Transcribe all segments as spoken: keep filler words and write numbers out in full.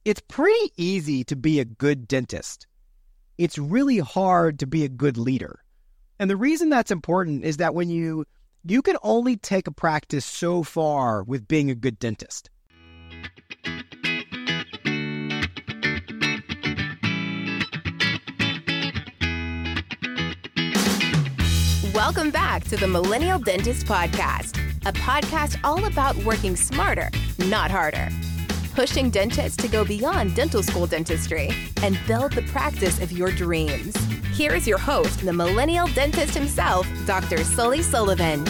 It's pretty easy to be a good dentist. It's really hard to be a good leader. And the reason that's important is that when you you can only take a practice so far with being a good dentist. Welcome back to the Millennial Dentist Podcast, a podcast all about working smarter, not harder. Pushing dentists to go beyond dental school dentistry and build the practice of your dreams. Here is your host, the millennial dentist himself, Doctor Sully Sullivan.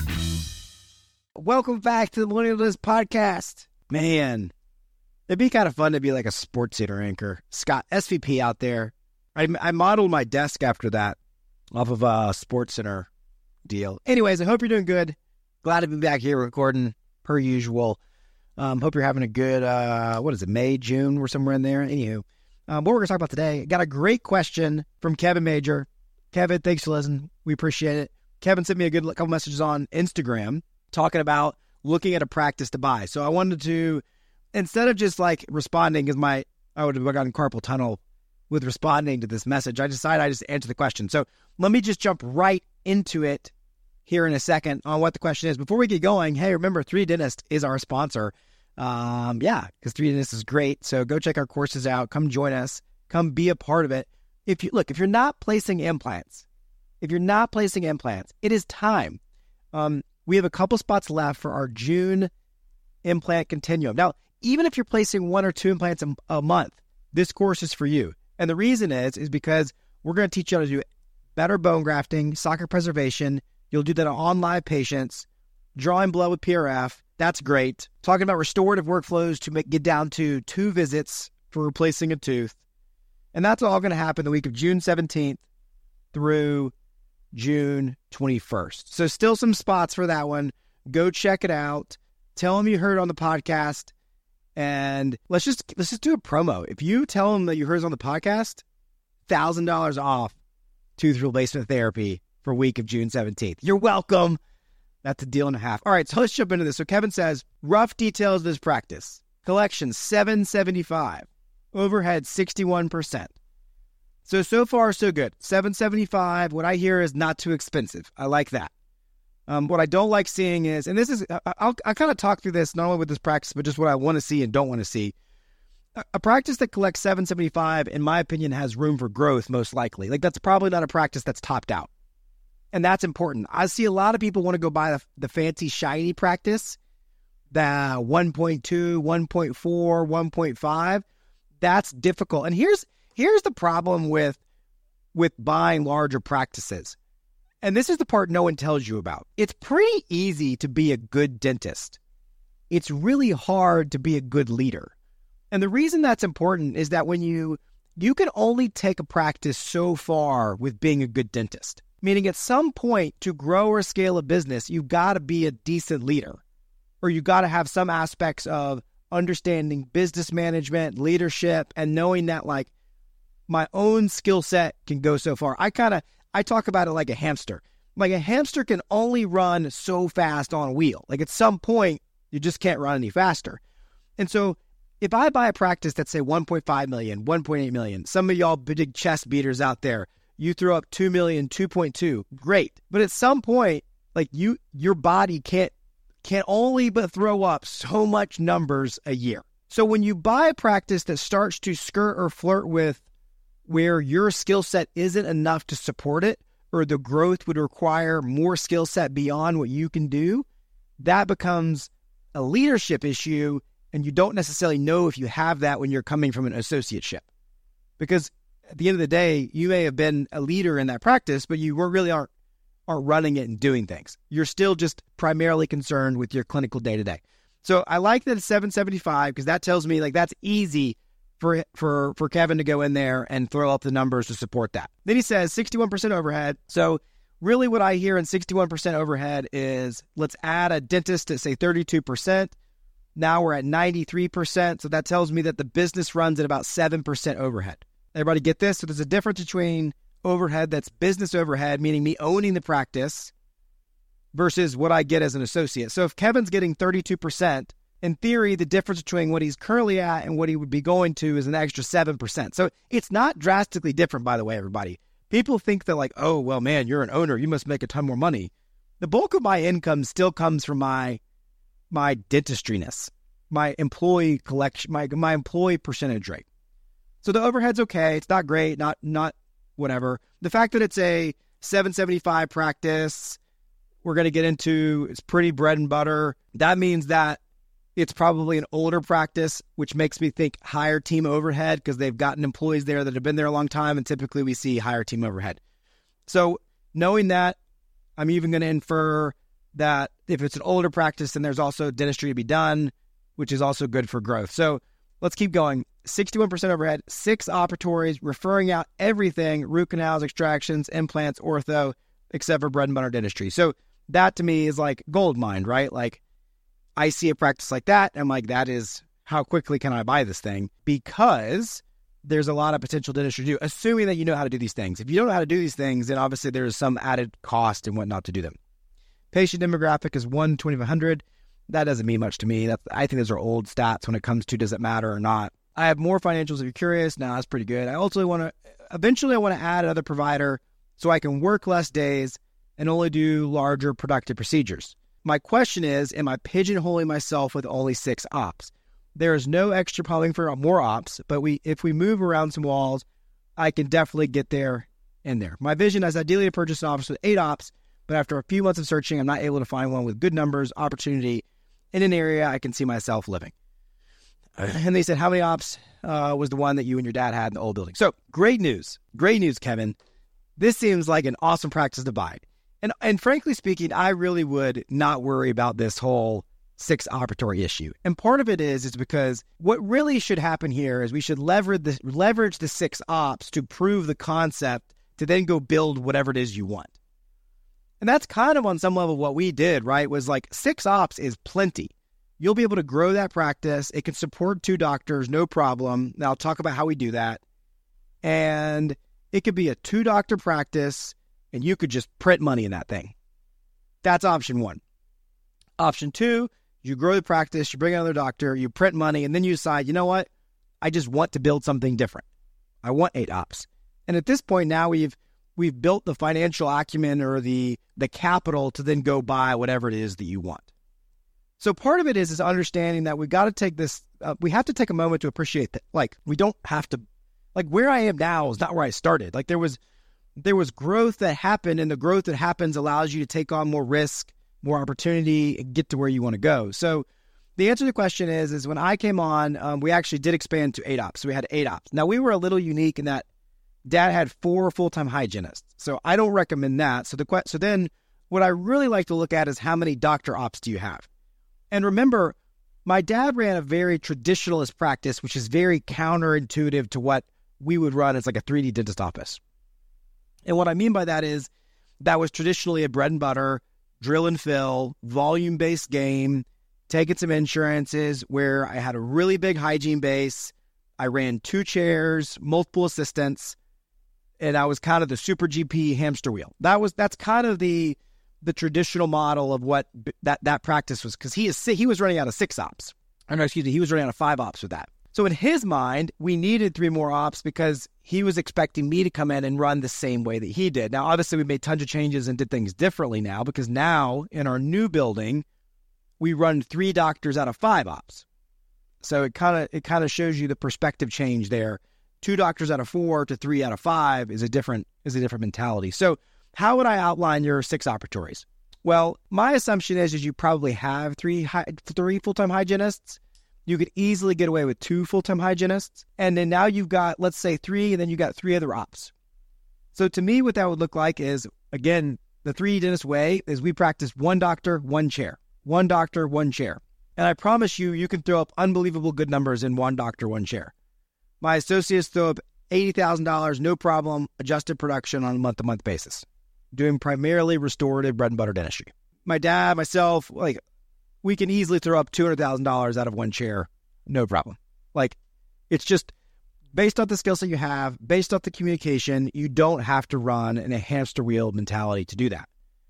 Welcome back to the Millennial Dentist Podcast. Man, it'd be kind of fun to be like a Sports Center anchor. Scott, S V P out there. I, I modeled my desk after that off of a Sports Center deal. Anyways, I hope you're doing good. Glad to be back here recording per usual. Um, hope you're having a good, uh, what is it, May, June? We're somewhere in there. Anywho, um, what we're going to talk about today, got a great question from Kevin Major. Kevin, thanks for listening. We appreciate it. Kevin sent me a good couple messages on Instagram talking about looking at a practice to buy. So I wanted to, instead of just like responding, because my, I would have gotten carpal tunnel with responding to this message, I decided I just answer the question. So let me just jump right into it here in a second on what the question is. Before we get going, hey, remember, three D Dentist is our sponsor. Um, yeah, because three D Dentist is great. So go check our courses out. Come join us. Come be a part of it. If you look, if you're not placing implants, if you're not placing implants, it is time. Um, we have a couple spots left for our June implant continuum. Now, even if you're placing one or two implants a, a month, this course is for you. And the reason is, is because we're going to teach you how to do better bone grafting, socket preservation. You'll do that on live patients, drawing blood with P R F. That's great. Talking about restorative workflows to make, get down to two visits for replacing a tooth. And that's all going to happen the week of June seventeenth through June twenty-first. So still some spots for that one. Go check it out. Tell them you heard it on the podcast. And let's just let's just do a promo. If you tell them that you heard us on the podcast, one thousand dollars off tooth replacement therapy for week of June seventeenth. You're welcome. That's a deal and a half. All right, so let's jump into this. So Kevin says, rough details of this practice. Collection, seven seventy-five. Overhead, sixty-one percent. So, so far, so good. seven seventy-five. What I hear is not too expensive. I like that. Um, what I don't like seeing is, and this is, I'll, I'll kind of talk through this, not only with this practice, but just what I want to see and don't want to see. A, a practice that collects seven seventy-five, in my opinion, has room for growth, most likely. Like, that's probably not a practice that's topped out. And that's important. I see a lot of people want to go buy the, the fancy, shiny practice, the one point two, one point four, one point five. That's difficult. And here's here's the problem with with buying larger practices. And this is the part no one tells you about. It's pretty easy to be a good dentist. It's really hard to be a good leader. And the reason that's important is that when you you can only take a practice so far with being a good dentist. Meaning at some point to grow or scale a business, you've got to be a decent leader, or you got to have some aspects of understanding business management, leadership, and knowing that like my own skill set can go so far. I kind of, I talk about it like a hamster. Like a hamster can only run so fast on a wheel. Like at some point, you just can't run any faster. And so if I buy a practice that's say one point five million, one point eight million, some of y'all big chest beaters out there, you throw up two million, two point two, great. But at some point, like you, your body can't, can only but throw up so much numbers a year. So when you buy a practice that starts to skirt or flirt with where your skill set isn't enough to support it, or the growth would require more skill set beyond what you can do, that becomes a leadership issue. And you don't necessarily know if you have that when you're coming from an associateship. Because at the end of the day, you may have been a leader in that practice, but you really aren't, aren't running it and doing things. You're still just primarily concerned with your clinical day-to-day. So I like that it's seven seventy-five because that tells me like that's easy for, for, for Kevin to go in there and throw up the numbers to support that. Then he says sixty-one percent overhead. So really what I hear in sixty-one percent overhead is let's add a dentist to say thirty-two percent. Now we're at ninety-three percent. So that tells me that the business runs at about seven percent overhead. Everybody get this? So there's a difference between overhead that's business overhead, meaning me owning the practice, versus what I get as an associate. So if Kevin's getting thirty-two percent in theory, the difference between what he's currently at and what he would be going to is an extra seven percent. So it's not drastically different, by the way, everybody. People think that like, oh, well, man, you're an owner. You must make a ton more money. The bulk of my income still comes from my my dentistry-ness, my employee collection, my my employee percentage rate. So the overhead's okay. It's not great, not not whatever. The fact that it's a seven seventy-five practice, we're going to get into, it's pretty bread and butter. That means that it's probably an older practice, which makes me think higher team overhead because they've gotten employees there that have been there a long time, and typically we see higher team overhead. So knowing that, I'm even going to infer that if it's an older practice, then there's also dentistry to be done, which is also good for growth. So let's keep going. sixty-one percent overhead, six operatories, referring out everything, root canals, extractions, implants, ortho, except for bread and butter dentistry. So that to me is like gold mine, right? Like I see a practice like that, and I'm like, that is, how quickly can I buy this thing? Because there's a lot of potential dentistry to do, assuming that you know how to do these things. If you don't know how to do these things, then obviously there's some added cost and whatnot to do them. Patient demographic is one twenty-five hundred. That doesn't mean much to me. That's, I think those are old stats when it comes to does it matter or not. I have more financials if you're curious. Now that's pretty good. I also want to, eventually I want to add another provider so I can work less days and only do larger productive procedures. My question is, am I pigeonholing myself with only six ops? There is no extra plumbing for more ops, but we, if we move around some walls, I can definitely get there and there. My vision is ideally to purchase an office with eight ops, but after a few months of searching, I'm not able to find one with good numbers, opportunity, in an area I can see myself living. And they said, how many ops uh, was the one that you and your dad had in the old building? So great news. Great news, Kevin. This seems like an awesome practice to buy. And and frankly speaking, I really would not worry about this whole six operatory issue. And part of it is, is because what really should happen here is we should leverage the, leverage the six ops to prove the concept to then go build whatever it is you want. And that's kind of on some level what we did, right? Was like six ops is plenty. You'll be able to grow that practice. It can support two doctors, no problem. Now I'll talk about how we do that. And it could be a two doctor practice and you could just print money in that thing. That's option one. Option two, you grow the practice, you bring another doctor, you print money, and then you decide, you know what? I just want to build something different. I want eight ops. And at this point now we've we've built the financial acumen or the the capital to then go buy whatever it is that you want. So part of it is is understanding that we got to take this, uh, we have to take a moment to appreciate that. Like we don't have to, like where I am now is not where I started. Like there was there was growth that happened, and the growth that happens allows you to take on more risk, more opportunity, and get to where you want to go. So the answer to the question is, is when I came on, um, we actually did expand to eight ops. So we had eight ops. Now we were a little unique in that Dad had four full-time hygienists. So I don't recommend that. So the so then what I really like to look at is how many doctor ops do you have? And remember, my dad ran a very traditionalist practice, which is very counterintuitive to what we would run as like a three D dentist office. And what I mean by that is that was traditionally a bread and butter, drill and fill, volume-based game, taking some insurances where I had a really big hygiene base. I ran two chairs, multiple assistants, and I was kind of the super G P hamster wheel. That was that's kind of the the traditional model of what that, that practice was, because he is he was running out of six ops. Or no, excuse me, he was running out of five ops with that. So in his mind, we needed three more ops because he was expecting me to come in and run the same way that he did. Now, obviously, we made tons of changes and did things differently now, because now in our new building, we run three doctors out of five ops. So it kind of it kind of shows you the perspective change there. Two doctors out of four to three out of five is a different is a different mentality. So how would I outline your six operatories? Well, my assumption is, is you probably have three three full-time hygienists. You could easily get away with two full-time hygienists. And then now you've got, let's say, three, and then you got three other ops. So to me, what that would look like is, again, the three dentist way is we practice one doctor, one chair. One doctor, one chair. And I promise you, you can throw up unbelievable good numbers in one doctor, one chair. My associates throw up eighty thousand dollars, no problem, adjusted production on a month-to-month basis, doing primarily restorative bread and butter dentistry. My dad, myself, like, we can easily throw up two hundred thousand dollars out of one chair, no problem. Like, it's just based on the skill set you have, based off the communication, you don't have to run in a hamster wheel mentality to do that.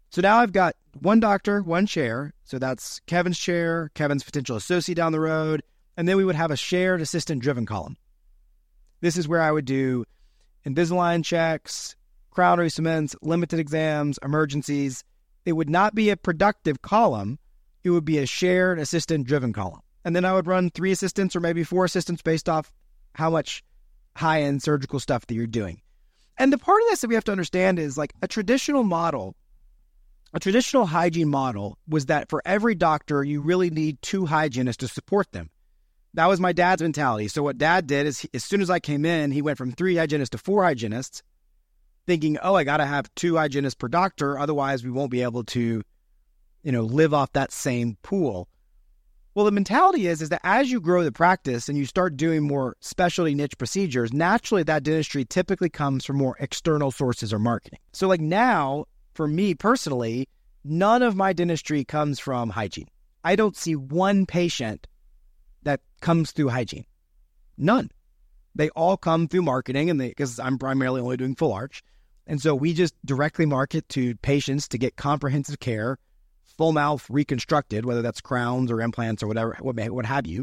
So now I've got one doctor, one chair. So that's Kevin's chair, Kevin's potential associate down the road. And then we would have a shared assistant-driven column. This is where I would do Invisalign checks, crown recements, limited exams, emergencies. It would not be a productive column. It would be a shared assistant-driven column. And then I would run three assistants or maybe four assistants based off how much high-end surgical stuff that you're doing. And the part of this that we have to understand is like a traditional model, a traditional hygiene model was that for every doctor, you really need two hygienists to support them. That was my dad's mentality. So what dad did is he, as soon as I came in, he went from three hygienists to four hygienists, thinking, oh, I got to have two hygienists per doctor. Otherwise, we won't be able to, you know, live off that same pool. Well, the mentality is, is that as you grow the practice and you start doing more specialty niche procedures, naturally that dentistry typically comes from more external sources or marketing. So like now, for me personally, none of my dentistry comes from hygiene. I don't see one patient that comes through hygiene. None. They all come through marketing, and they because I'm primarily only doing full arch. And so we just directly market to patients to get comprehensive care, full mouth reconstructed, whether that's crowns or implants or whatever, what, what have you.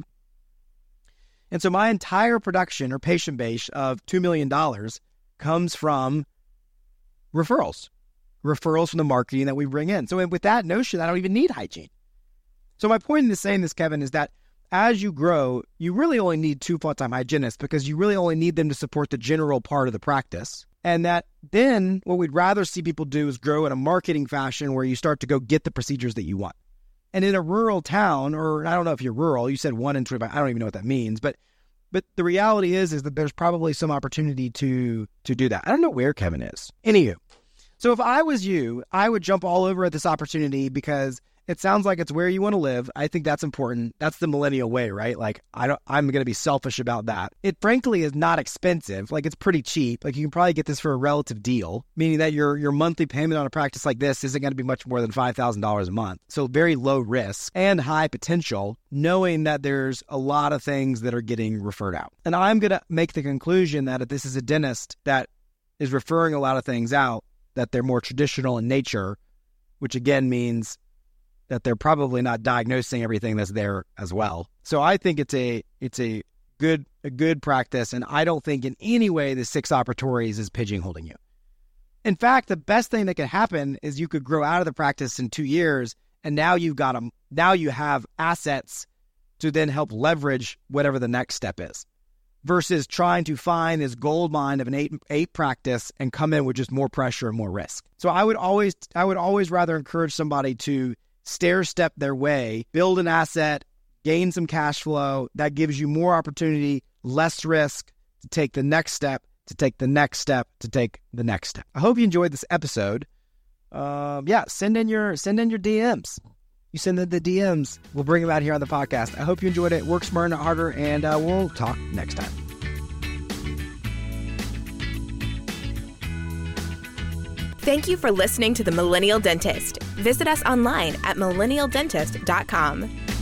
And so my entire production or patient base of two million dollars comes from referrals, referrals from the marketing that we bring in. So with that notion, I don't even need hygiene. So my point in this saying this, Kevin, is that as you grow, you really only need two full-time hygienists because you really only need them to support the general part of the practice. And that then what we'd rather see people do is grow in a marketing fashion where you start to go get the procedures that you want. And in a rural town, or I don't know if you're rural, you said one in three, I don't even know what that means, but but the reality is is that there's probably some opportunity to to do that. I don't know where Kevin is. Anywho, so if I was you, I would jump all over at this opportunity because it sounds like it's where you want to live. I think that's important. That's the millennial way, right? Like, I don't, I'm going to be selfish about that. It frankly is not expensive. Like, it's pretty cheap. Like, you can probably get this for a relative deal, meaning that your your monthly payment on a practice like this isn't going to be much more than five thousand dollars a month. So very low risk and high potential, knowing that there's a lot of things that are getting referred out. And I'm going to make the conclusion that if this is a dentist that is referring a lot of things out, that they're more traditional in nature, which again means that they're probably not diagnosing everything that's there as well. So I think it's a it's a good a good practice, and I don't think in any way the six operatories is pigeonholing you. In fact, the best thing that could happen is you could grow out of the practice in two years, and now you've got them. Now you have assets to then help leverage whatever the next step is, versus trying to find this gold mine of an eight eight practice and come in with just more pressure and more risk. So I would always I would always rather encourage somebody to stair-step their way, build an asset, gain some cash flow. That gives you more opportunity, less risk to take the next step, to take the next step, to take the next step. I hope you enjoyed this episode. Um, yeah, send in your send in your D Ms. You send in the D Ms. We'll bring them out here on the podcast. I hope you enjoyed it. Work smarter, not harder, and uh, we'll talk next time. Thank you for listening to The Millennial Dentist. Visit us online at millennial dentist dot com.